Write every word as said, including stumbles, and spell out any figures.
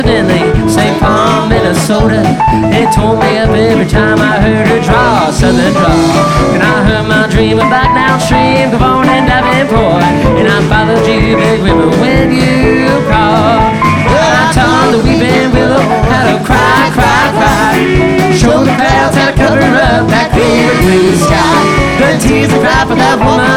in the Saint Paul, Minnesota. It tore me up every time I heard her draw a southern draw. And I heard my dream of back downstream, Gavone and Davenport. And I followed you, Big River, when you called. Well, I taught the weeping willow how to cry, cry, cry. Show the clouds how to cover up that clear blue sky. The tears that cry for that woman